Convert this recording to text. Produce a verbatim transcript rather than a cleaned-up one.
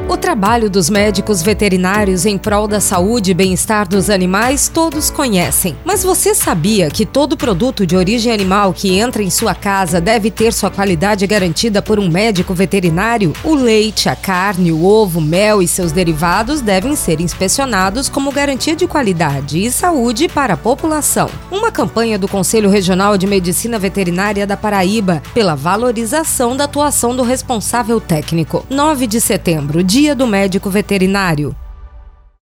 O trabalho dos médicos veterinários em prol da saúde e bem-estar dos animais todos conhecem. Mas você sabia que todo produto de origem animal que entra em sua casa deve ter sua qualidade garantida por um médico veterinário? O leite, a carne, o ovo, o mel e seus derivados devem ser inspecionados como garantia de qualidade e saúde para a população. Uma campanha do Conselho Regional de Medicina Veterinária da Paraíba pela valorização da atuação do responsável técnico. nove de setembro, Dia do Médico Veterinário.